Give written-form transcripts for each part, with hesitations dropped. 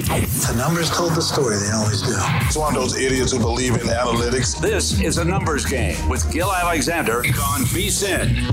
The numbers told the story. They always do. It's one of those idiots who believe in analytics. This is a numbers game with Gil Alexander on VSiN.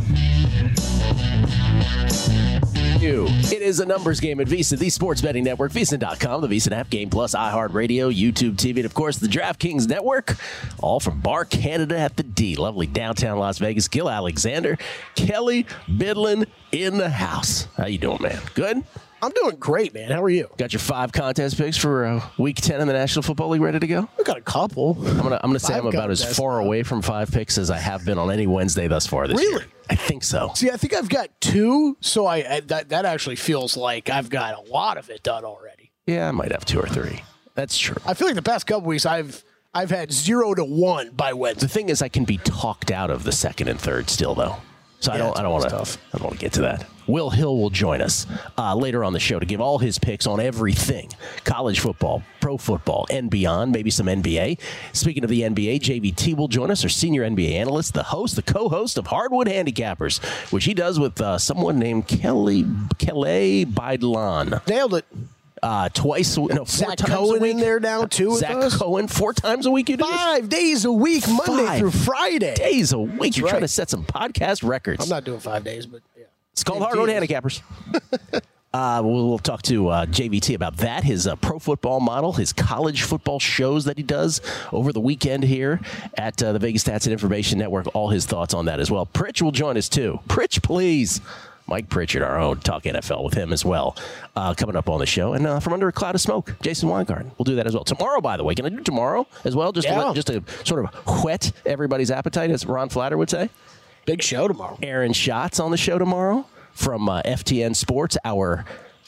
It is a numbers game at VSiN, the sports betting network, VSiN.com, the VSiN app, Game Plus, iHeartRadio, YouTube TV, and, of course, the DraftKings Network, all from Bar Canada at the D. Lovely downtown Las Vegas. Gil Alexander, Kelly Bidlin in the house. How you doing, man? Good? I'm doing great, man. How are you? Got your 5 contest picks for Week 10 in the National Football League ready to go? I got a couple. I'm gonna say I'm about as far away from 5 picks as I have been on any Wednesday thus far this year. Really? I think so. See, I think I've got 2, so that actually feels like I've got a lot of it done already. Yeah, I might have 2 or 3. That's true. I feel like the past couple weeks I've had 0 to 1 by Wednesday. The thing is, I can be talked out of the second and third still, though. So I don't want to get to that. Will Hill will join us later on the show to give all his picks on everything: college football, pro football, and beyond. Maybe some NBA. Speaking of the NBA, JVT will join us, our senior NBA analyst, the co-host of Hardwood Handicappers, which he does with someone named Kelly Bidlon. Nailed it. Twice, no, 4 Zach times Cohen a week. in there now too. With Zach us. Cohen 4 times a week. You do 5 days a week, Monday through Friday. Days a week. You're right. trying to set some podcast records. I'm not doing 5 days, but yeah. It's called Hardwood Handicappers. We'll talk to JVT about that, his pro football model, his college football shows that he does over the weekend here at the Vegas Stats and Information Network. All his thoughts on that as well. Pritch will join us too. Pritch, please. Mike Pritchard, our own, talk NFL with him as well, coming up on the show. And from under a cloud of smoke, Jason Weingarten. We'll do that as well. Tomorrow, by the way. Can I do tomorrow as well? Just to sort of whet everybody's appetite, as Ron Flatter would say. Big show tomorrow. Aaron Schatz on the show tomorrow from FTN Sports, our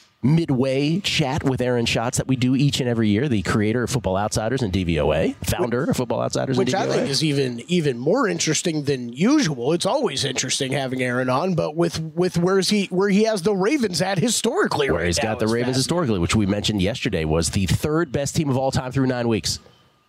midway chat with Aaron Schatz that we do each and every year, the creator of Football Outsiders and DVOA, founder of Football Outsiders and DVOA. Which I think is even more interesting than usual. It's always interesting having Aaron on, but with where he has the Ravens at historically. Where he's got the Ravens historically, which we mentioned yesterday was the 3rd best team of all time through 9 weeks.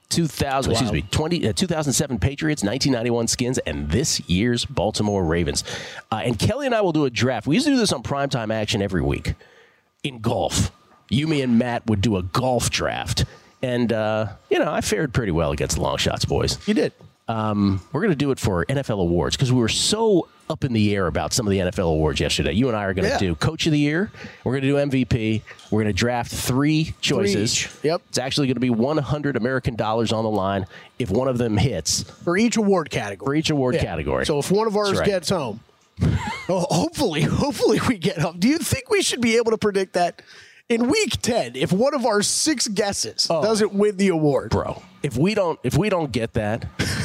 2007 Patriots, 1991 Skins, and this year's Baltimore Ravens. And Kelly and I will do a draft. We used to do this on primetime action every week in golf. You, me, and Matt would do a golf draft. And, I fared pretty well against the long shots, boys. You did. We're going to do it for NFL awards because we were so up in the air about some of the NFL awards yesterday. You and I are going to do Coach of the Year. We're going to do MVP. We're going to draft 3 choices. Yep. It's actually going to be $100 American dollars on the line if one of them hits. For each award category. So if one of ours gets home, hopefully we get home. Do you think we should be able to predict that in week 10 if one of our 6 guesses doesn't win the award? Bro, if we don't get that,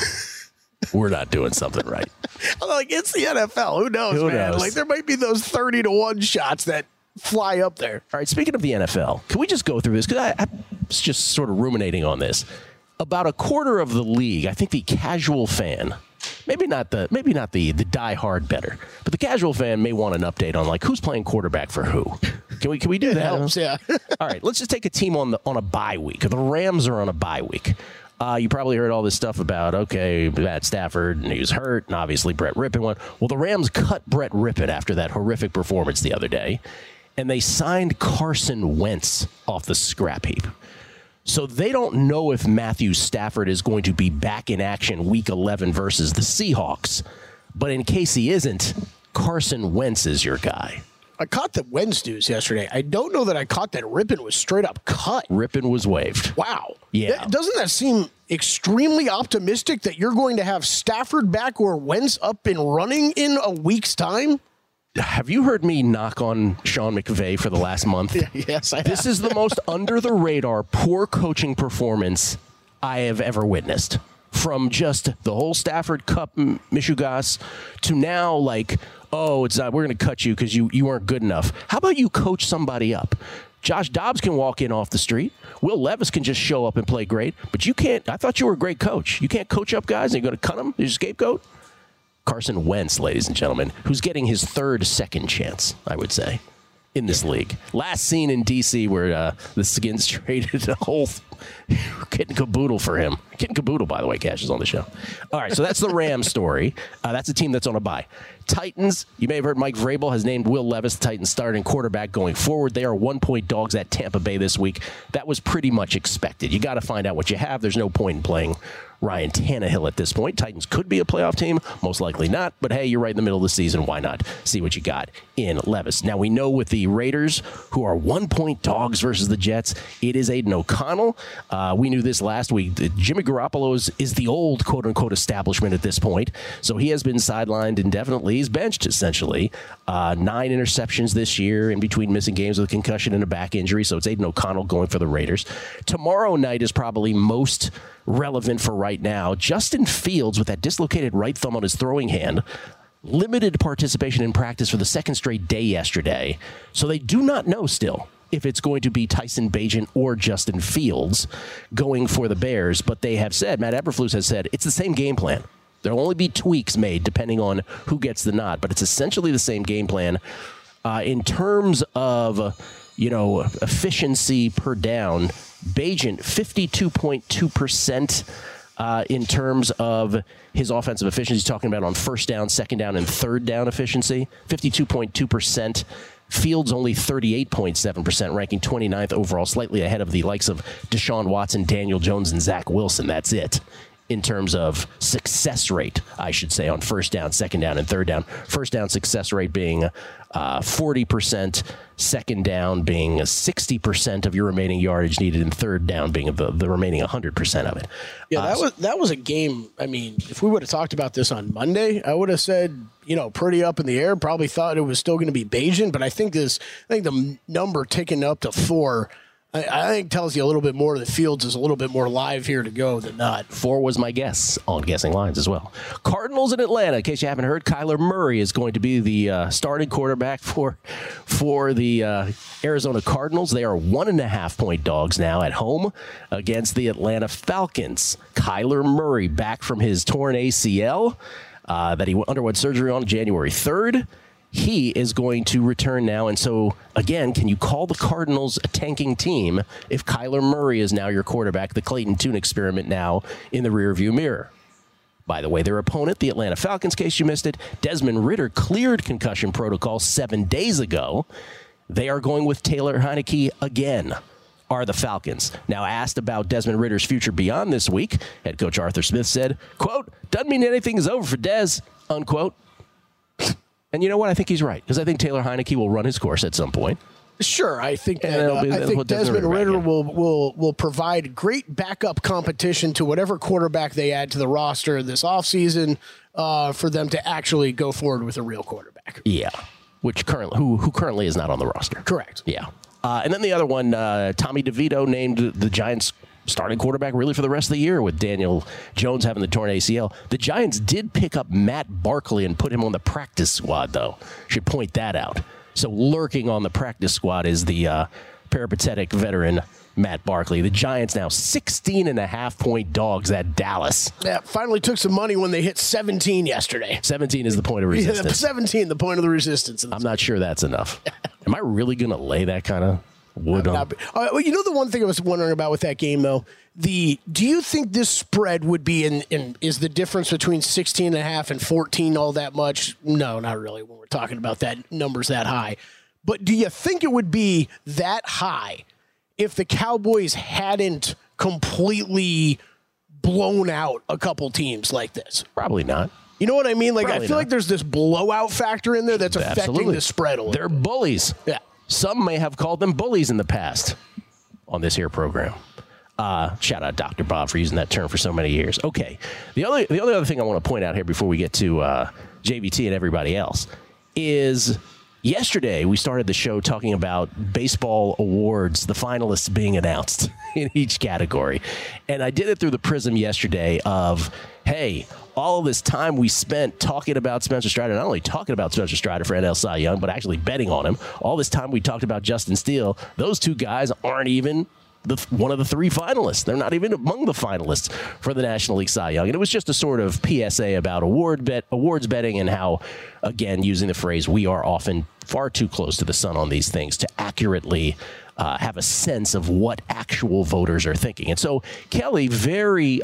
we're not doing something right. I'm like, it's the NFL. Who knows, man? Like, there might be those 30-1 shots that fly up there. All right, speaking of the NFL, can we just go through this? Because I was just sort of ruminating on this. About a quarter of the league, I think the casual fan, maybe not the diehard bettor, but the casual fan may want an update on, like, who's playing quarterback for who. Can we do that? Helps, yeah. All right, let's just take a team on a bye week. The Rams are on a bye week. You probably heard all this stuff about, Matt Stafford, and he was hurt, and obviously Brett Rippon won. Well, the Rams cut Brett Rippon after that horrific performance the other day, and they signed Carson Wentz off the scrap heap. So they don't know if Matthew Stafford is going to be back in action Week 11 versus the Seahawks. But in case he isn't, Carson Wentz is your guy. I caught the Wentz news yesterday. I don't know that I caught that Rippon was straight up cut. Rippon was waived. Wow. Yeah. Doesn't that seem extremely optimistic that you're going to have Stafford back or Wentz up and running in a week's time? Have you heard me knock on Sean McVay for the last month? Yes, I have. This is the most under-the-radar, poor coaching performance I have ever witnessed. From just the whole Stafford Cup mishugas to now, like, it's not, we're going to cut you because you weren't good enough. How about you coach somebody up? Josh Dobbs can walk in off the street. Will Levis can just show up and play great. But you can't. I thought you were a great coach. You can't coach up guys and you're going to cut them? You're a scapegoat? Carson Wentz, ladies and gentlemen, who's getting his second chance, I would say, in this league. Last seen in D.C. where the Skins traded a whole kit and caboodle for him. Kit and caboodle, by the way, Cash is on the show. All right, so that's the Rams story. That's a team that's on a bye. Titans, you may have heard Mike Vrabel has named Will Levis the Titans starting quarterback going forward. They are 1-point dogs at Tampa Bay this week. That was pretty much expected. You got to find out what you have. There's no point in playing Ryan Tannehill at this point. Titans could be a playoff team, most likely not, but hey, you're right in the middle of the season. Why not see what you got in Levis? Now, we know with the Raiders, who are 1-point dogs versus the Jets, it is Aiden O'Connell. We knew this last week. Jimmy Garoppolo is the old quote-unquote establishment at this point, so he has been sidelined indefinitely. He's benched, essentially. 9 interceptions this year in between missing games with a concussion and a back injury, so it's Aiden O'Connell going for the Raiders. Tomorrow night is probably most relevant for right now. Justin Fields, with that dislocated right thumb on his throwing hand, limited participation in practice for the second straight day yesterday. So they do not know still if it's going to be Tyson Bagent or Justin Fields going for the Bears. But they have said, Matt Eberflus has said, it's the same game plan. There'll only be tweaks made depending on who gets the nod, but it's essentially the same game plan. In terms of, efficiency per down, Bagent, 52.2% in terms of his offensive efficiency. He's talking about on first down, second down, and third down efficiency. 52.2%. Fields only 38.7%, ranking 29th overall, slightly ahead of the likes of Deshaun Watson, Daniel Jones, and Zach Wilson. That's it in terms of success rate, I should say, on first down, second down, and third down. First down success rate being 40%, second down being 60% of your remaining yardage needed, and third down being the remaining 100% of it. Yeah, that was a game. I mean, if we would have talked about this on Monday, I would have said, pretty up in the air. Probably thought it was still going to be Bagent, but I think the number ticking up to 4. I think tells you a little bit more that Fields is a little bit more live here to go than not. 4 was my guess on guessing lines as well. Cardinals in Atlanta. In case you haven't heard, Kyler Murray is going to be the starting quarterback for the Arizona Cardinals. They are 1.5-point dogs now at home against the Atlanta Falcons. Kyler Murray back from his torn ACL that he underwent surgery on January 3rd. He is going to return now. And so, again, can you call the Cardinals a tanking team if Kyler Murray is now your quarterback? The Clayton Tune experiment now in the rearview mirror. By the way, their opponent, the Atlanta Falcons, in case you missed it, Desmond Ridder cleared concussion protocol 7 days ago. They are going with Taylor Heineke again, are the Falcons. Now, asked about Desmond Ridder's future beyond this week, head coach Arthur Smith said, quote, "Doesn't mean anything is over for Des," unquote. And you know what? I think he's right, because I think Taylor Heineke will run his course at some point. Sure, I think Desmond Ridder will provide great backup competition to whatever quarterback they add to the roster this offseason for them to actually go forward with a real quarterback. Yeah, who currently is not on the roster. Correct. Yeah. And then the other one, Tommy DeVito named the Giants starting quarterback really for the rest of the year with Daniel Jones having the torn ACL. The Giants did pick up Matt Barkley and put him on the practice squad, though. Should point that out. So lurking on the practice squad is the peripatetic veteran Matt Barkley. The Giants now 16.5-point dogs at Dallas. Yeah, finally took some money when they hit 17 yesterday. 17 is the point of resistance. Yeah, 17, the point of the resistance. I'm not sure that's enough. Am I really going to lay that kind of wood on? Well, the one thing I was wondering about with that game, though, do you think this spread would be is the difference between 16.5 and 14 all that much? No, not really when we're talking about that numbers that high. But do you think it would be that high if the Cowboys hadn't completely blown out a couple teams like this? Probably not. You know what I mean? Like, Probably I feel not. like there's this blowout factor in there that's affecting the spread a little. They're bullies. Yeah. Some may have called them bullies in the past on this here program. Shout out Dr. Bob for using that term for so many years. Okay. The only other thing I want to point out here before we get to JVT and everybody else is yesterday we started the show talking about baseball awards, the finalists being announced in each category. And I did it through the prism yesterday of, hey, all of this time we spent talking about Spencer Strider, not only talking about Spencer Strider for NL Cy Young, but actually betting on him. All this time we talked about Justin Steele. Those two guys aren't even one of the three finalists. They're not even among the finalists for the National League Cy Young. And it was just a sort of PSA about awards betting and how, again, using the phrase, we are often far too close to the sun on these things to accurately have a sense of what actual voters are thinking. And so Kelly very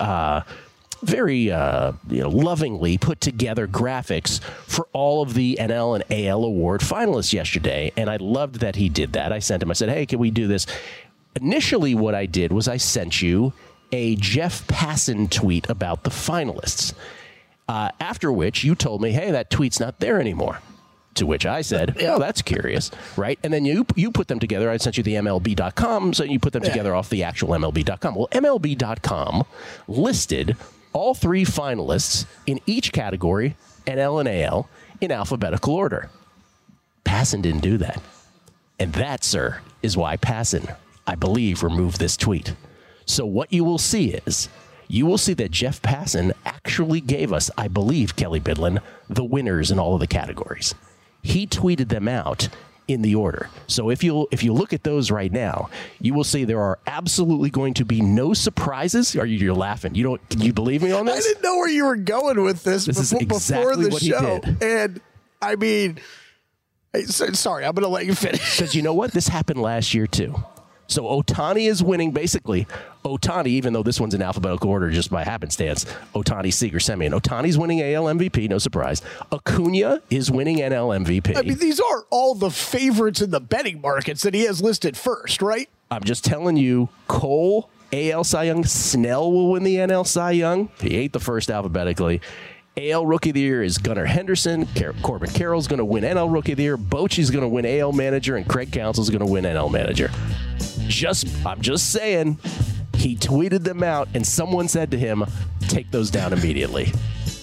lovingly put together graphics for all of the NL and AL award finalists yesterday, and I loved that he did that. I sent him, I said, hey, can we do this? Initially, what I did was I sent you a Jeff Passan tweet about the finalists, after which you told me, hey, that tweet's not there anymore. To which I said, oh, that's curious, right? And then you put them together. I sent you the MLB.com, so you put them together off the actual MLB.com. Well, MLB.com listed all three finalists in each category, NL and AL, in alphabetical order. Passan didn't do that. And that, sir, is why Passan, I believe, removed this tweet. So what you will see is, you will see that Jeff Passan actually gave us, I believe, Kelly Bidlin, the winners in all of the categories. He tweeted them out in the order. So if you look at those right now, you will see there are absolutely going to be no surprises. You're laughing. Can you believe me on this? I didn't know where you were going with this is exactly before the what show. He did. And I mean, sorry, I'm going to let you finish. Because you know what? This happened last year too. So Ohtani is winning, basically. Ohtani, even though this one's in alphabetical order just by happenstance, Ohtani, Seager, Semien. Ohtani's winning AL MVP, no surprise. Acuna is winning NL MVP. I mean, these are all the favorites in the betting markets that he has listed first, right? I'm just telling you, Cole, AL Cy Young, Snell will win the NL Cy Young. He ate the first alphabetically. AL Rookie of the Year is Gunnar Henderson. Corbin Carroll's going to win NL Rookie of the Year. Bochy's going to win AL Manager, and Craig Counsell's going to win NL Manager. I'm just saying, he tweeted them out, and someone said to him, take those down immediately.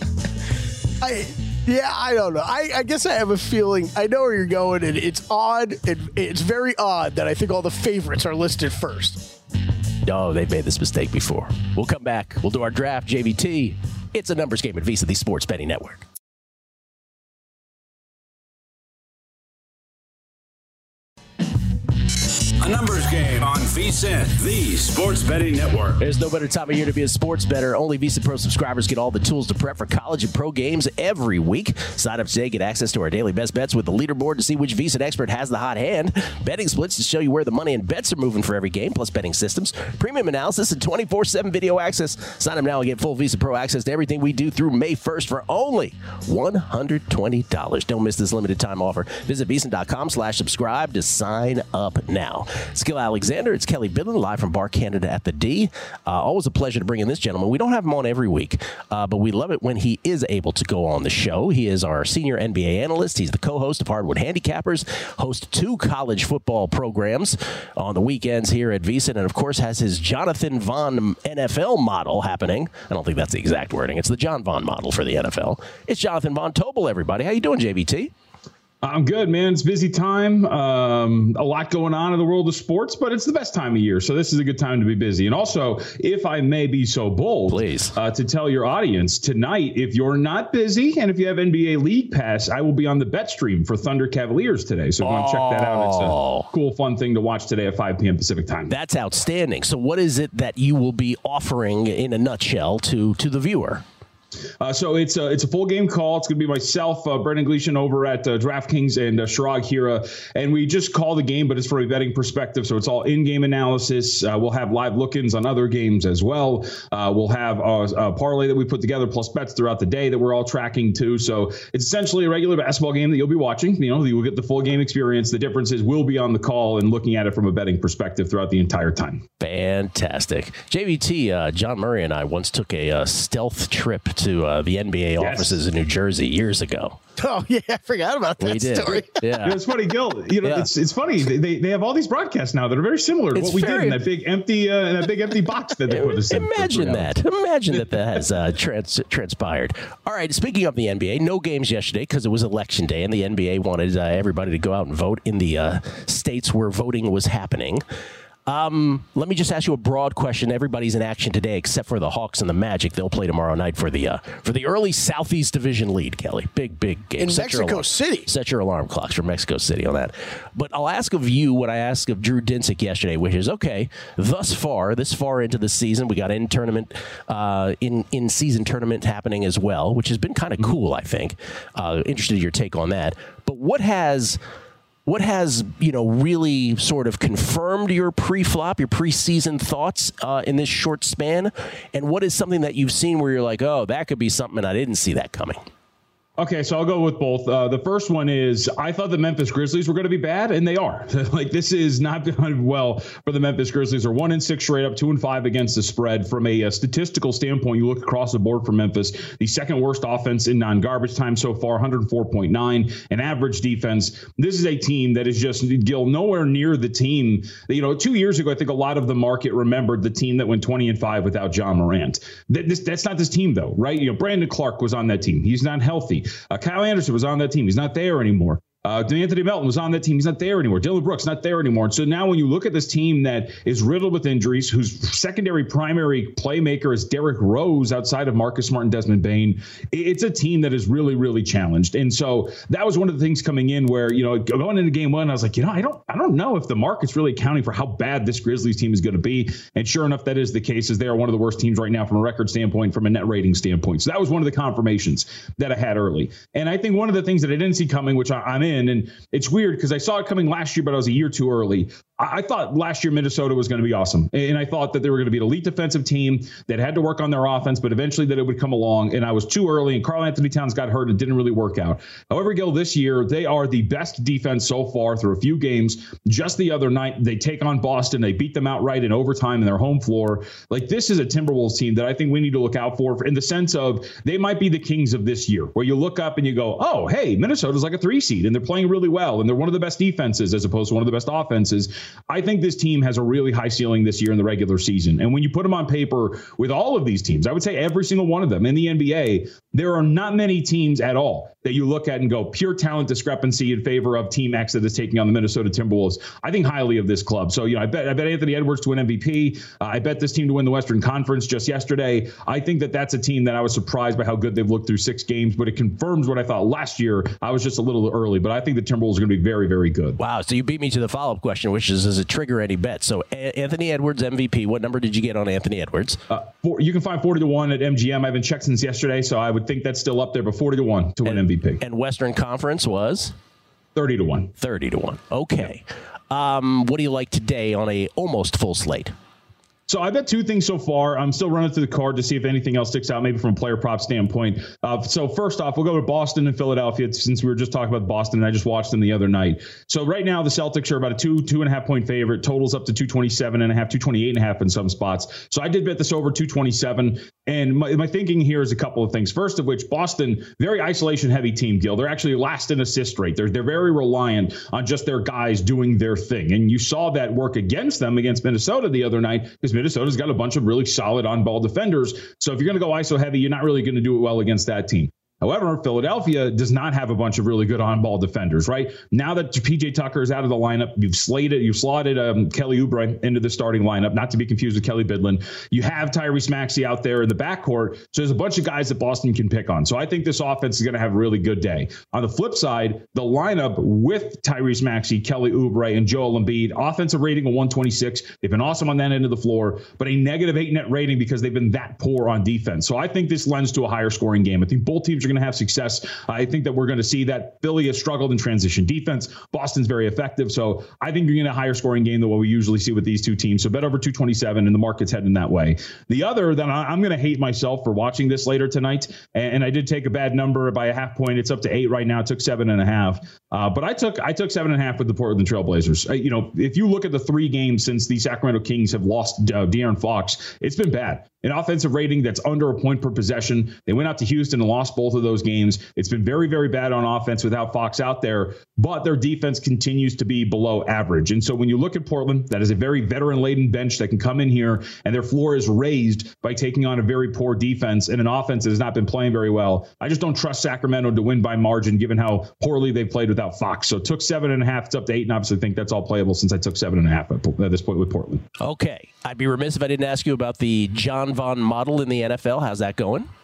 I don't know. I guess I have a feeling. I know where you're going, and it's odd. It's very odd that I think all the favorites are listed first. No, they've made this mistake before. We'll come back. We'll do our draft, JVT. It's a numbers game at VSiN, the Sports Betting Network. A numbers game on VSiN, the Sports Betting Network. There's no better time of year to be a sports bettor. Only VSiN Pro subscribers get all the tools to prep for college and pro games every week. Sign up today, get access to our daily best bets with the leaderboard to see which VSiN expert has the hot hand. Betting splits to show you where the money and bets are moving for every game, plus betting systems, premium analysis, and 24/7 video access. Sign up now and get full VSiN Pro access to everything we do through May 1st for only $120. Don't miss this limited time offer. Visit VSiN.com/subscribe to sign up now. It's Gil Alexander. It's Kelly Bidlin, live from Bar Canada at the D. Always a pleasure to bring in this gentleman. We don't have him on every week, but we love it when he is able to go on the show. He is our senior NBA analyst. He's the co-host of Hardwood Handicappers, hosts 2 college football programs on the weekends here at VSiN, and of course has his Jonathan Vaughn NFL model happening. I don't think that's the exact wording. It's the John Vaughn model for the NFL. It's Jonathan Von Tobel, everybody. How you doing, JVT? I'm good, man. It's busy time. A lot going on in the world of sports, but it's the best time of year. So this is a good time to be busy. And also, if I may be so bold, please, to tell your audience tonight, if you're not busy and if you have NBA League Pass, I will be on the bet stream for Thunder Cavaliers today. So go and check that out. It's a cool, fun thing to watch today at 5 p.m. Pacific time. That's outstanding. So what is it that you will be offering in a nutshell to the viewer? So it's a full game call. It's going to be myself, Brendan Gleason over at DraftKings, and Shirag Hira. And we just call the game, but it's from a betting perspective. So it's all in-game analysis. We'll have live look-ins on other games as well. We'll have a parlay that we put together plus bets throughout the day that we're all tracking too. So it's essentially a regular basketball game that you'll be watching. You know, you'll get the full game experience. The difference is we'll be on the call and looking at it from a betting perspective throughout the entire time. Fantastic. JVT, John Murray and I once took a stealth trip to the NBA offices in New Jersey years ago. Oh, yeah, I forgot about that story. Yeah. It's funny, Gil. You know, it's funny. They have all these broadcasts now that are very similar to what we did in that big empty box that they put us in. Imagine that has transpired. All right, speaking of the NBA, no games yesterday because it was election day, and the NBA wanted everybody to go out and vote in the states where voting was happening. Let me just ask you a broad question. Everybody's in action today except for the Hawks and the Magic. They'll play tomorrow night for the early Southeast Division lead, Kelly. Big game. In Mexico City. Set your alarm clocks for Mexico City on that. But I'll ask of you what I asked of Drew Dinsick yesterday, which is, okay, this far into the season, we got in-season tournament happening as well, which has been kind of cool, I think. Interested in your take on that. But what has what has, really sort of confirmed your pre-flop, your preseason thoughts in this short span? And what is something that you've seen where you're like, oh, that could be something and I didn't see that coming? Okay, so I'll go with both. The first one is I thought the Memphis Grizzlies were going to be bad, and they are. Like, this is not going well for the Memphis Grizzlies. They're 1-6 straight up, 2-5 against the spread. From a statistical standpoint, you look across the board for Memphis, the second worst offense in non-garbage time so far, 104.9, and average defense. This is a team that is just, Gil, nowhere near the team. 2 years ago, I think a lot of the market remembered the team that went 20-5 without John Morant. That's not this team, though, right? Brandon Clark was on that team. He's not healthy. Kyle Anderson was on that team. He's not there anymore. D'Anthony Melton was on that team. He's not there anymore. Dylan Brooks not there anymore. And so now when you look at this team that is riddled with injuries, whose secondary primary playmaker is Derrick Rose outside of Marcus Smart and Desmond Bane, it's a team that is really, really challenged. And so that was one of the things coming in where, going into game one, I was like, I don't know if the market's really accounting for how bad this Grizzlies team is going to be. And sure enough, that is the case, as they are one of the worst teams right now from a record standpoint, from a net rating standpoint. So that was one of the confirmations that I had early. And I think one of the things that I didn't see coming, which I'm in, and it's weird because I saw it coming last year, but I was a year too early. I thought last year Minnesota was going to be awesome. And I thought that they were going to be an elite defensive team that had to work on their offense, but eventually that it would come along. And I was too early, and Karl Anthony Towns got hurt and it didn't really work out. However, Gil, this year, they are the best defense so far through a few games. Just the other night, they take on Boston. They beat them outright in overtime in their home floor. Like, this is a Timberwolves team that I think we need to look out for in the sense of they might be the Kings of this year, where you look up and you go, oh, hey, Minnesota's like a 3 seed and they're playing really well. And they're one of the best defenses as opposed to one of the best offenses. I think this team has a really high ceiling this year in the regular season. And when you put them on paper with all of these teams, I would say every single one of them in the NBA, there are not many teams at all that you look at and go pure talent discrepancy in favor of Team X that is taking on the Minnesota Timberwolves. I think highly of this club. So, I bet Anthony Edwards to win MVP. I bet this team to win the Western Conference just yesterday. I think that that's a team that I was surprised by how good they've looked through 6 games, but it confirms what I thought last year. I was just a little early, but I think the Timberwolves are going to be very, very good. Wow. So you beat me to the follow-up question, which is, does it trigger any bet? So Anthony Edwards MVP, what number did you get on Anthony Edwards? You can find 40-1 at MGM. I haven't checked since yesterday, so I would think that's still up there, but 40-1 to win MVP. And Western Conference was 30-1. 30-1. Okay. What do you like today on a almost full slate? So I bet 2 things so far. I'm still running through the card to see if anything else sticks out, maybe from a player prop standpoint. So first off, we'll go to Boston and Philadelphia, since we were just talking about Boston, and I just watched them the other night. So right now, the Celtics are about a 2.5 point favorite. Totals up to 227.5, 228.5 in some spots. So I did bet this over 227. And my thinking here is a couple of things. First of which, Boston, very isolation-heavy team, Gil. They're actually last in assist rate. They're very reliant on just their guys doing their thing. And you saw that work against them against Minnesota the other night, because Minnesota's got a bunch of really solid on-ball defenders. So if you're going to go ISO heavy, you're not really going to do it well against that team. However, Philadelphia does not have a bunch of really good on-ball defenders, right? Now that PJ Tucker is out of the lineup, you've slotted Kelly Oubre into the starting lineup, not to be confused with Kelly Bidlin. You have Tyrese Maxey out there in the backcourt, so there's a bunch of guys that Boston can pick on. So I think this offense is going to have a really good day. On the flip side, the lineup with Tyrese Maxey, Kelly Oubre, and Joel Embiid, offensive rating of 126. They've been awesome on that end of the floor, but a -8 net rating because they've been that poor on defense. So I think this lends to a higher scoring game. I think both teams are going to have success. I think that we're going to see that Philly has struggled in transition defense. Boston's very effective. So I think you're going to a higher scoring game than what we usually see with these two teams. So bet over 227, and the market's heading that way. The other, then I'm going to hate myself for watching this later tonight. And I did take a bad number by a half point. It's up to 8 right now. It took 7.5. But I took 7.5 with the Portland Trailblazers. If you look at the 3 games since the Sacramento Kings have lost De'Aaron Fox, it's been bad. An offensive rating that's under a point per possession. They went out to Houston and lost both of those games. It's been very, very bad on offense without Fox out there, but their defense continues to be below average. And so when you look at Portland, that is a very veteran-laden bench that can come in here, and their floor is raised by taking on a very poor defense and an offense that has not been playing very well. I just don't trust Sacramento to win by margin, given how poorly they've played without Fox. So it took 7.5. It's up to 8, and obviously think that's all playable since I took 7.5 at this point with Portland. Okay. I'd be remiss if I didn't ask you about the John Vaughn model in the NFL. How's that going?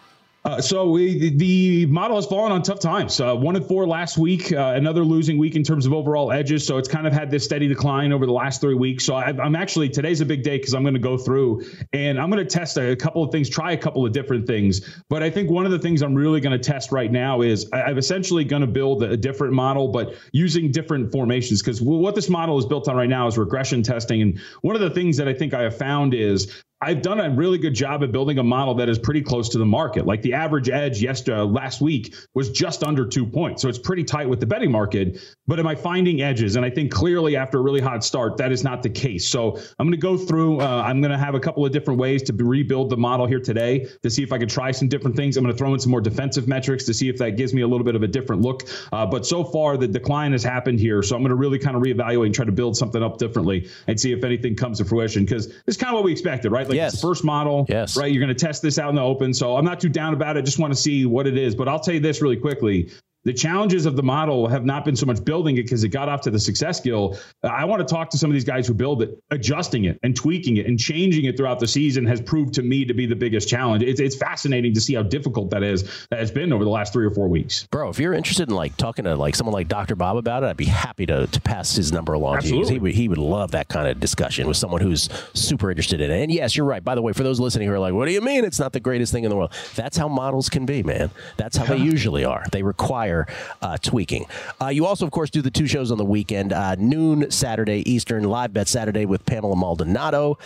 The model has fallen on tough times. 1-4 last week, another losing week in terms of overall edges. So it's kind of had this steady decline over the last 3 weeks. So I'm actually, today's a big day because I'm going to go through and I'm going to test a couple of things, try a couple of different things. But I think one of the things I'm really going to test right now is I'm essentially going to build a different model, but using different formations, because what this model is built on right now is regression testing. And one of the things that I think I have found is I've done a really good job of building a model that is pretty close to the market. Like the average edge last week was just under 2 points. So it's pretty tight with the betting market. But am I finding edges? And I think clearly after a really hot start, that is not the case. So I'm going to go through, I'm going to have a couple of different ways to rebuild the model here today to see if I can try some different things. I'm going to throw in some more defensive metrics to see if that gives me a little bit of a different look. But so far, the decline has happened here. So I'm going to really kind of reevaluate and try to build something up differently and see if anything comes to fruition, because it's kind of what we expected, right? Like yes. It's the first model, yes. Right? You're going to test this out in the open. So I'm not too down about it. Just want to see what it is. But I'll tell you this really quickly. The challenges of the model have not been so much building it because it got off to the success gill. I want to talk to some of these guys who build it. Adjusting it and tweaking it and changing it throughout the season has proved to me to be the biggest challenge. It's fascinating to see how difficult that has been over the last 3 or 4 weeks. Bro, if you're interested in like talking to like someone like Dr. Bob about it, I'd be happy to pass his number along Absolutely. to you. He would love that kind of discussion with someone who's super interested in it. And yes, you're right. By the way, for those listening who are like, what do you mean it's not the greatest thing in the world? That's how models can be, man. That's how they usually are. They require tweaking. You also, of course, do the 2 shows on the weekend, noon Saturday Eastern, live bet Saturday with Pamela Maldonado.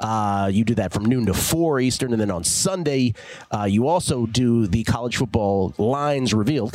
You do that from noon to 4 Eastern. And then on Sunday, you also do the college football lines revealed,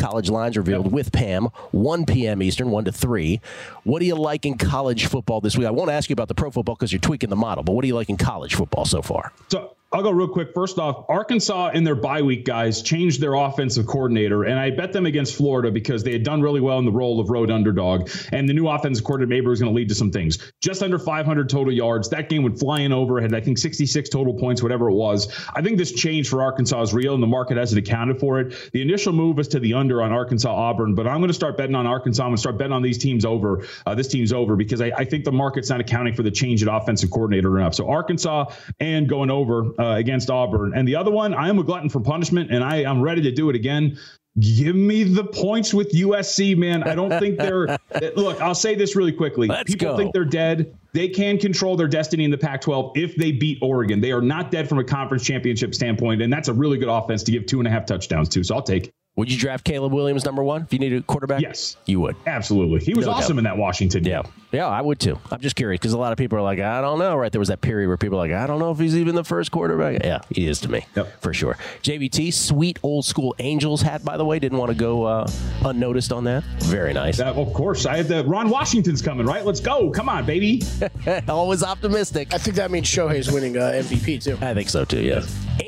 with Pam, 1 p.m. Eastern, 1 to 3. What do you like in college football this week? I won't ask you about the pro football because you're tweaking the model, but what do you like in college football so far? So I'll go real quick. First off, Arkansas in their bye week, guys, changed their offensive coordinator, and I bet them against Florida because they had done really well in the role of road underdog, and the new offensive coordinator maybe was going to lead to some things. Just under 500 total yards. That game went flying over, had I think 66 total points, whatever it was. I think this change for Arkansas is real, and the market hasn't accounted for it. The initial move was to the under on Arkansas-Auburn, but I'm going to start betting on Arkansas. I'm going to start betting on these teams over. This team's over because I think the market's not accounting for the change at offensive coordinator enough. So Arkansas and going over against Auburn. And the other one, I am a glutton for punishment, and I'm ready to do it again. Give me the points with USC, man. I don't think they're – look, I'll say this really quickly. People think they're dead. They can control their destiny in the Pac-12 if they beat Oregon. They are not dead from a conference championship standpoint, and that's a really good offense to give 2.5 touchdowns to, so I'll take it. Would you draft Caleb Williams number 1 if you needed a quarterback? Yes. You would. Absolutely. He was awesome in that Washington game. Yeah, I would too. I'm just curious because a lot of people are like, I don't know, right? There was that period where people are like, I don't know if he's even the first quarterback. Yeah, he is to me, for sure. JVT, sweet old school Angels hat, by the way. Didn't want to go unnoticed on that. Very nice. Of course. I had the Ron Washington's coming, right? Let's go. Come on, baby. Always optimistic. I think that means Shohei's winning MVP too. I think so too, yeah.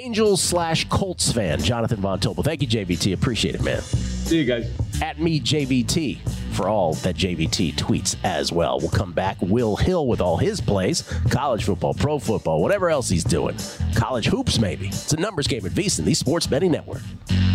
Angels/Colts fan, Jonathan Von Tobel. Thank you, JVT. Appreciate it, man. See you guys. At me, JVT, for all that JVT tweets as well. We'll come back. Will Hill with all his plays. College football, pro football, whatever else he's doing. College hoops, maybe. It's a numbers game at VSiN, the Sports Betting Network.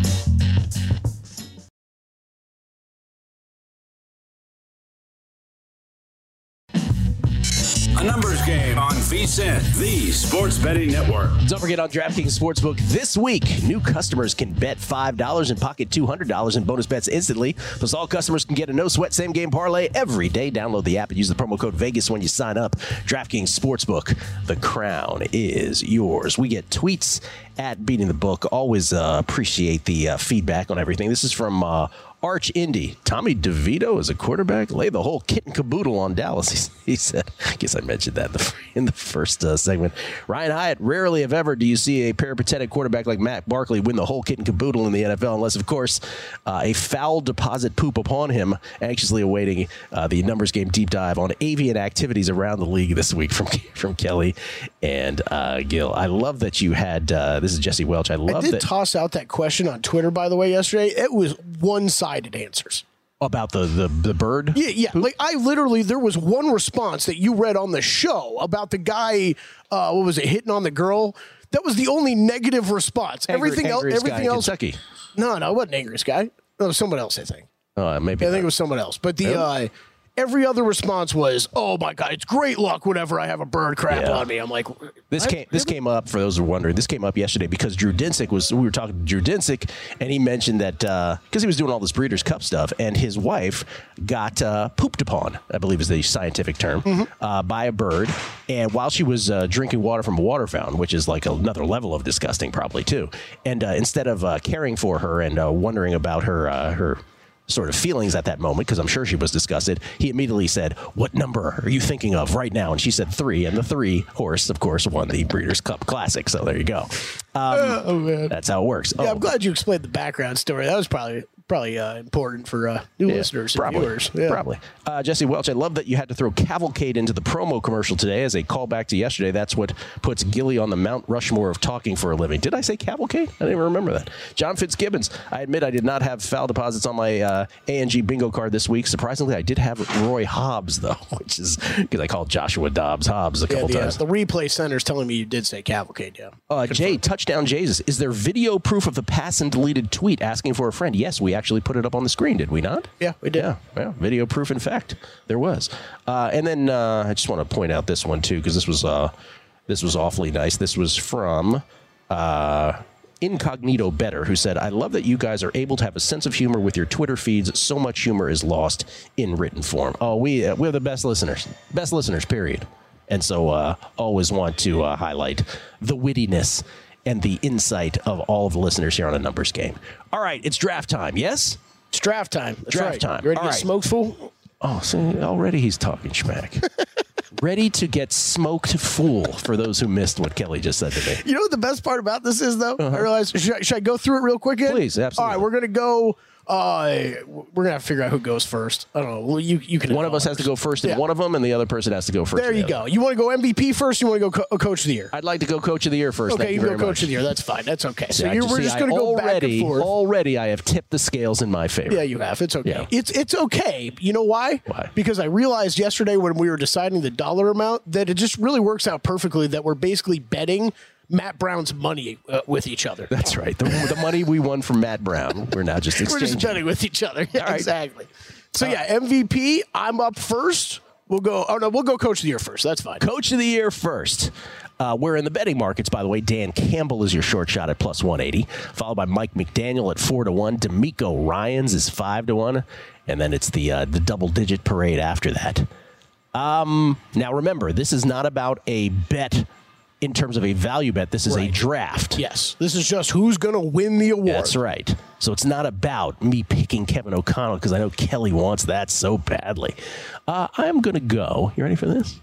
A numbers game on VSiN, the Sports Betting Network. Don't forget on DraftKings Sportsbook this week, new customers can bet $5 and pocket $200 in bonus bets instantly. Plus, all customers can get a no-sweat same-game parlay every day. Download the app and use the promo code Vegas when you sign up. DraftKings Sportsbook, the crown is yours. We get tweets at Beating the Book. Always appreciate the feedback on everything. This is from Arch Indy. Tommy DeVito is a quarterback. Lay the whole kit and caboodle on Dallas. He said, I guess I mentioned that in the first segment. Ryan Hyatt, rarely if ever do you see a peripatetic quarterback like Matt Barkley win the whole kit and caboodle in the NFL, unless, of course, a foul deposit poop upon him. Anxiously awaiting the numbers game deep dive on avian activities around the league this week from Kelly and Gil. I love that you had, this is Jesse Welch. I did toss out that question on Twitter, by the way, yesterday. It was one-sided answers. About the bird? Yeah. Like, there was one response that you read on the show about the guy, what was it, hitting on the girl? That was the only negative response. Everything else. Kentucky. No, it wasn't Angriest Guy. It was someone else, I think. Maybe. I think it was someone else. But every other response was, "Oh my God, it's great luck whenever I have a bird crap on me." I'm like, This came up, for those who are wondering, this came up yesterday because Drew Dinsick we were talking to Drew Dinsick, and he mentioned that because he was doing all this Breeders' Cup stuff, and his wife got pooped upon, I believe is the scientific term, by a bird, and while she was drinking water from a water fountain, which is like another level of disgusting probably too, and instead of caring for her and wondering about her sort of feelings at that moment, because I'm sure she was disgusted, he immediately said, "What number are you thinking of right now?" And she said 3, and the 3 horse, of course, won the Breeders' Cup Classic. So there you go. man. That's how it works. Yeah, I'm glad you explained the background story. That was probably important for new listeners and viewers. Yeah. Probably. Jesse Welch, I love that you had to throw Cavalcade into the promo commercial today as a callback to yesterday. That's what puts Gilly on the Mount Rushmore of talking for a living. Did I say Cavalcade? I didn't even remember that. John Fitzgibbons, I admit I did not have foul deposits on my A&G bingo card this week. Surprisingly, I did have Roy Hobbs, though, which is because I called Joshua Dobbs Hobbs a couple times. The replay center's telling me you did say Cavalcade, Jay, Touchdown Jesus, is there video proof of the pass and deleted tweet asking for a friend? Yes, we actually put it up on the screen, did we not? Yeah, we did. Yeah, video proof, in fact, there was. And then I just want to point out this one, too, because this was awfully nice. This was from Incognito Better, who said, "I love that you guys are able to have a sense of humor with your Twitter feeds. So much humor is lost in written form." Oh, we're the best listeners, period. And so always want to highlight the wittiness and the insight of all of the listeners here on A Numbers Game. All right, it's draft time, yes? It's draft time. That's draft right. time. You ready to All get right. smoked, fool? Oh, see, already he's talking schmack. Ready to get smoked, fool, for those who missed what Kelly just said to me. You know what the best part about this is, though? I realize, should I go through it real quick? Please, absolutely. All right, we're going to go. We're gonna have to figure out who goes first. I don't know. Well, you can. One of us has to go first in one of them, and the other person has to go first. There you go. You want to go MVP first? You want to go Coach of the Year? I'd like to go Coach of the Year first. Okay, Thank you you go very Coach much. of the Year. That's fine. That's okay. So Yeah, we're just going to go back and forth. Already, I have tipped the scales in my favor. Yeah, you have. It's okay. Yeah. It's okay. You know why? Why? Because I realized yesterday when we were deciding the dollar amount that it just really works out perfectly that we're basically betting Matt Brown's money with each other. That's right. The money we won from Matt Brown, we're now just exchanging. We're just betting with each other. Yeah, All right. exactly. So MVP. I'm up first. We'll go. Oh no, we'll go Coach of the Year first. That's fine. Coach of the Year first. We're in the betting markets, by the way. Dan Campbell is your short shot at plus 180, followed by Mike McDaniel at 4-1. D'Amico Ryans is 5-1, and then it's the double-digit parade after that. Now remember, this is not about a bet in terms of a value bet. This is a draft. Yes. This is just who's going to win the award. That's right. So it's not about me picking Kevin O'Connell because I know Kelly wants that so badly. I'm going to go. You ready for this?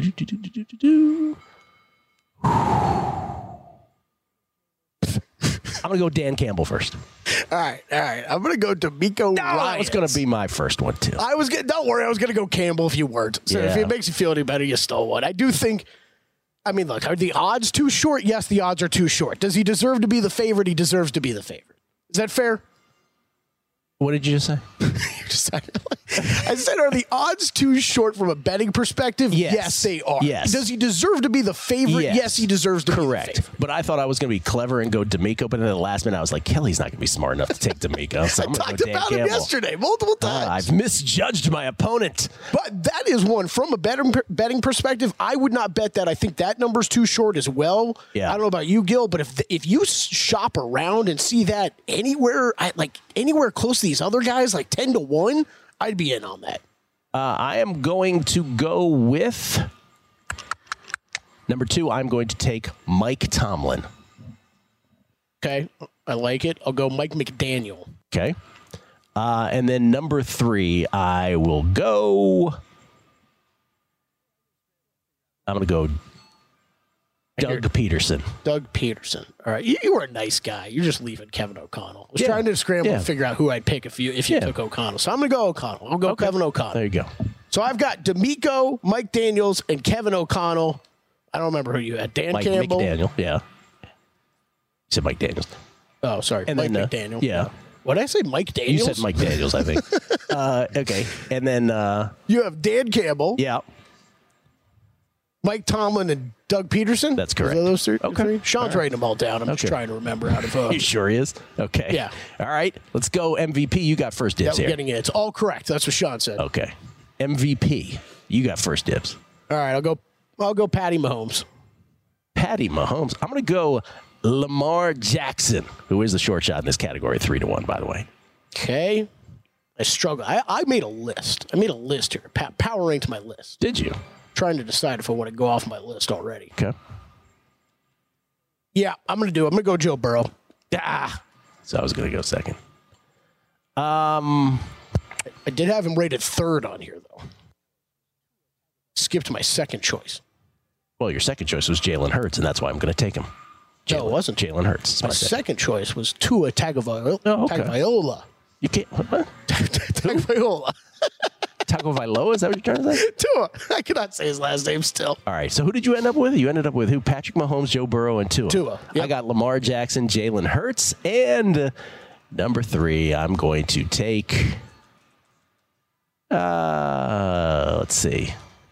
I'm going to go Dan Campbell first. All right. I'm going to go D'Amico Ryans. That was going to be my first one, too. Don't worry. I was going to go Campbell if you weren't. So if Yeah. it makes you feel any better, you stole one. I do think. I mean, look, are the odds too short? Yes, the odds are too short. Does he deserve to be the favorite? He deserves to be the favorite. Is that fair? What did you just say? I said, are the odds too short from a betting perspective? Yes, they are. Yes. Does he deserve to be the favorite? Yes, he deserves to be the favorite. But I thought I was going to be clever and go D'Amico, but then at the last minute I was like, Kelly's not going to be smart enough to take D'Amico. So I'm I going to talked go Dan about him Campbell. yesterday multiple times. I've misjudged my opponent. But that is one from a betting perspective. I would not bet that. I think that number's too short as well. Yeah. I don't know about you, Gil, but if you shop around and see that anywhere close to these other guys, like 10-1, I'd be in on that. I am going to go with number 2. I'm going to take Mike Tomlin. Okay, I like it. I'll go Mike McDaniel. Okay. And then number 3, I will go. I'm going to go Doug Peterson. Doug Peterson. All right, you were a nice guy. You're just leaving Kevin O'Connell. I was trying to scramble to figure out who I'd pick if you took O'Connell. So I'm going to go O'Connell. I'll go Kevin O'Connell. There you go. So I've got D'Amico, Mike Daniels, and Kevin O'Connell. I don't remember who you had. Mike Campbell. McDaniel, yeah. You said Mike Daniels. Oh, sorry. And Mike then, McDaniel. yeah. What did I say? Mike Daniels? You said Mike Daniels, I think. Okay. And then, You have Dan Campbell, yeah. Mike Tomlin, and Doug Peterson. That's correct. Are those three? Okay. Three? Sean's writing them all down. I'm just Okay. trying to remember out of. He sure is. Okay. Yeah. All right. Let's go MVP. You got first dibs we're here. getting it. It's all correct. That's what Sean said. Okay. MVP. You got first dibs. All right, I'll go Patty Mahomes. Patty Mahomes. I'm going to go Lamar Jackson, who is the short shot in this category, 3-1, by the way. Okay. I struggle. I made a list. I made a list here. Power ranked my list. Did you? Trying to decide if I want to go off my list already. Okay. Yeah, I'm going to go Joe Burrow. So I was going to go second. I did have him rated third on here, though. Skipped my second choice. Well, your second choice was Jalen Hurts, and that's why I'm going to take him. No, it wasn't. Jalen Hurts. My second choice was Tua Tagovailoa. Oh, okay. Tagovailoa. You can't. What? Tagovailoa. Tagovailoa? Is that what you're trying to say? Tua. I cannot say his last name still. All right. So who did you end up with? You ended up with who? Patrick Mahomes, Joe Burrow, and Tua. Yep. I got Lamar Jackson, Jalen Hurts, and number 3, I'm going to take. Let's see.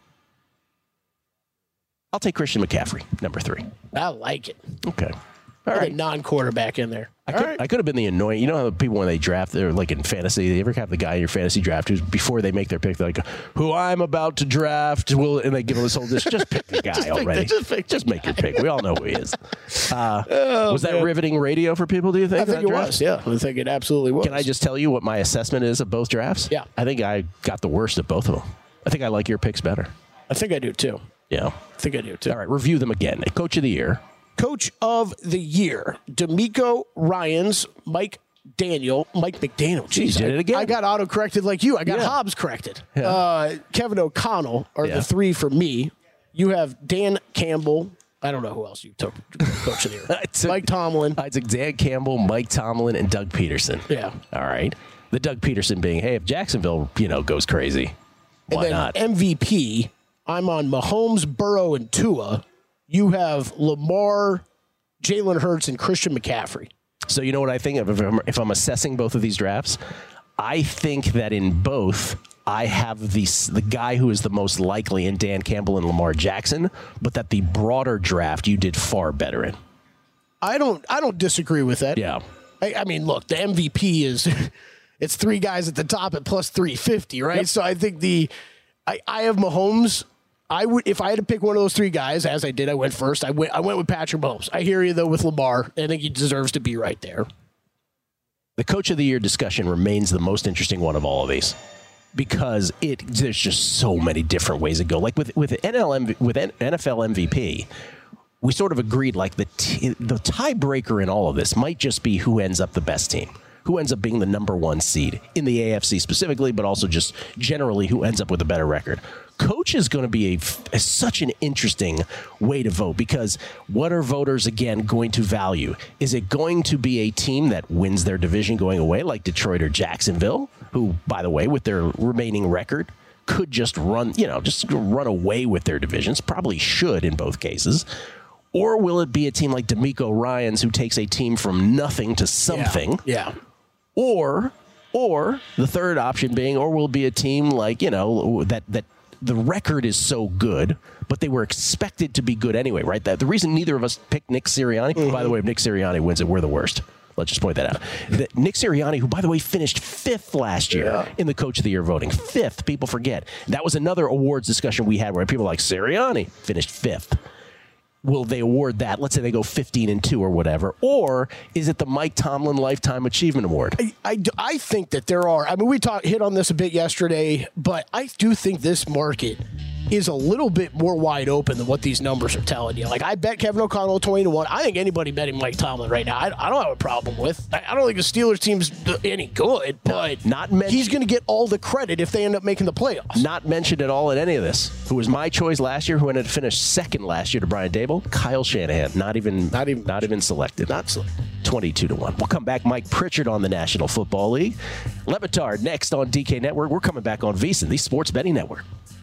I'll take Christian McCaffrey, number 3. I like it. Okay. All Put right. a non-quarterback in there. I could have been the annoying. You know how people when they draft, they're like in fantasy. They ever have the guy in your fantasy draft who's before they make their pick, they're like, "Who I'm about to draft will," and they give them this whole list. Just pick the guy already. Just make your pick. We all know who he is. Was that riveting radio for people? Do you think? I think it was. Yeah, I think it absolutely was. Can I just tell you what my assessment is of both drafts? Yeah. I think I got the worst of both of them. I think I like your picks better. I think I do too. Yeah. I think I do too. All right, review them again. Coach of the year. Coach of the year, D'Amico Ryans, Mike McDaniel. Jeez, did it again. I got auto-corrected like you. I got Yeah. Hobbs corrected. Yeah. Kevin O'Connell are Yeah. the 3 for me. You have Dan Campbell. I don't know who else you took Coach of the year. Mike Tomlin. I took Dan Campbell, Mike Tomlin, and Doug Peterson. Yeah. All right. The Doug Peterson being, hey, if Jacksonville, goes crazy, why not? MVP, I'm on Mahomes, Burrow, and Tua. You have Lamar, Jalen Hurts, and Christian McCaffrey. So you know what I think of if I'm assessing both of these drafts? I think that in both, I have the guy who is the most likely in Dan Campbell and Lamar Jackson, but that the broader draft you did far better in. I don't disagree with that. Yeah. I mean, look, the MVP is it's 3 guys at the top at plus 350, right? Yep. So I think I have Mahomes. I would, if I had to pick one of those 3 guys, as I did, I went first. I went with Patrick Mahomes. I hear you though with Lamar. I think he deserves to be right there. The Coach of the Year discussion remains the most interesting one of all of these because there's just so many different ways to go. Like with NFL MVP, we sort of agreed like the tiebreaker in all of this might just be who ends up the best team. Who ends up being the number 1 seed in the AFC specifically, but also just generally who ends up with a better record. Coach is going to be such an interesting way to vote because what are voters, again, going to value? Is it going to be a team that wins their division going away like Detroit or Jacksonville, who, by the way, with their remaining record, could just run away with their divisions, probably should in both cases? Or will it be a team like D'Amico Ryans who takes a team from nothing to something? Yeah. Or the third option being, or will it be a team like, that the record is so good, but they were expected to be good anyway, right? The reason neither of us picked Nick Sirianni, by the way, if Nick Sirianni wins it, we're the worst. Let's just point that out. Nick Sirianni, who, by the way, finished 5th last year in the Coach of the Year voting. 5th, people forget. That was another awards discussion we had where people like Sirianni finished 5th. Will they award that? Let's say they go 15-2 or whatever. Or is it the Mike Tomlin Lifetime Achievement Award? I think that there are. I mean, we hit on this a bit yesterday, but I do think this market is a little bit more wide open than what these numbers are telling you. Like, I bet Kevin O'Connell 20-1. I think anybody betting Mike Tomlin right now, I don't have a problem with. I don't think the Steelers team's any good, but he's going to get all the credit if they end up making the playoffs. Not mentioned at all in any of this. Who was my choice last year, who ended up finished 2nd last year to Brian Dable? Kyle Shanahan. Not even selected. Not selected. 22-1. We'll come back. Mike Pritchard on the National Football League. Le Batard next on DK Network. We're coming back on VSiN, the Sports Betting Network.